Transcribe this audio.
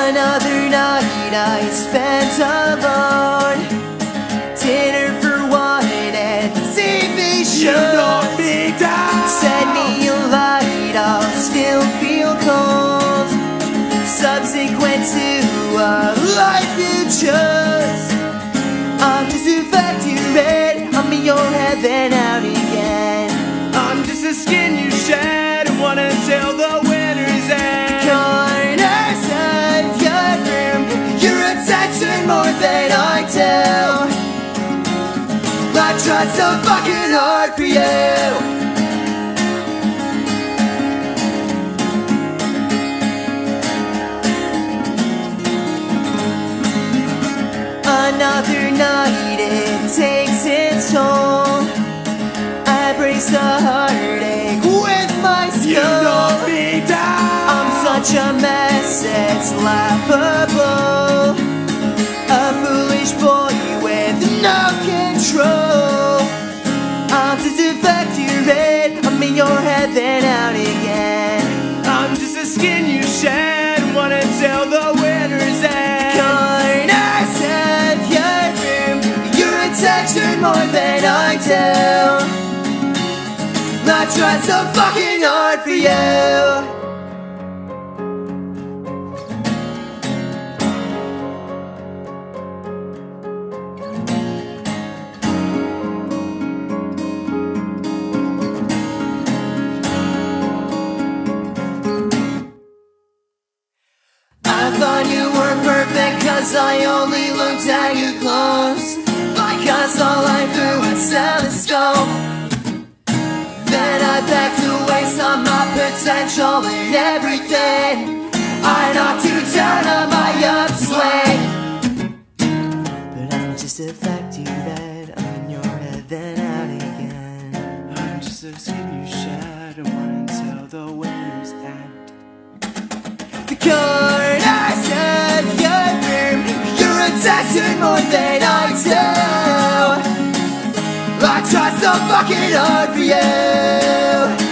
Another night I spent alone, dinner for one and the TV show. You knock me down. Send me a light, I'll still feel cold. Subsequent to a life you chose, I'm just infatuated. I'm in your head then out again. I'm just a skin you shed and want until the winter's end. Corners of your room, your attention more than I do. I tried so fucking hard for you. Another night it takes its toll. I brace the heartache with my skull. You knock me down. I'm such a mess, it's laughable. A foolish boy with no control. I'm just infatuated. I'm in your head then out again. I'm just a skin you shed and want until the winter's end. Corners of your room, your attention more than I do. I tried so fucking hard for you. I thought you were perfect cause I only looked at you close. Because all I threw was telescope. Then I backed away, saw my potential in everything. I knocked you down on my upswing. But I'm just a fact you read, I'm in your head then out again. I'm just a skin you shed and want until the winter's end. The corners of your room, your attention more than I do. I tried so fucking hard for you.